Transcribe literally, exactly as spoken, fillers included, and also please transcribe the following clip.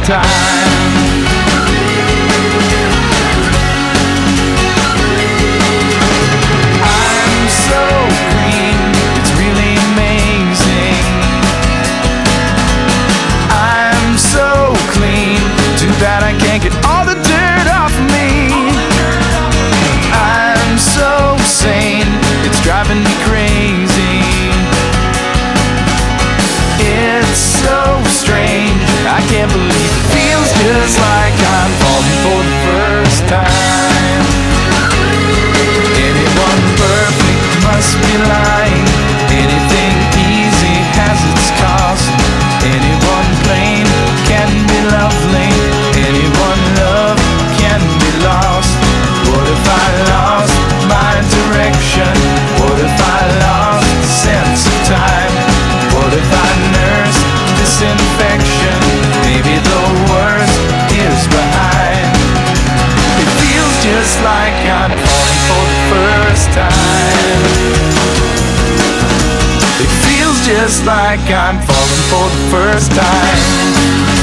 time. I'm so green, it's really amazing. I'm so clean, too bad I can't get all the dirt off me. I'm so sane, it's driving me crazy. It's so strange, I can't believe it feels just like I'm falling for the first time. Anyone perfect must be lying. Anything easy has its cost. Anyone plain can be lovely. Anyone love can be lost. What if I lost my direction? What if I lost the sense of time? What if I nursed this infection? Maybe the worst is behind. It feels just like I'm falling for the first time. It feels just like I'm falling for the first time.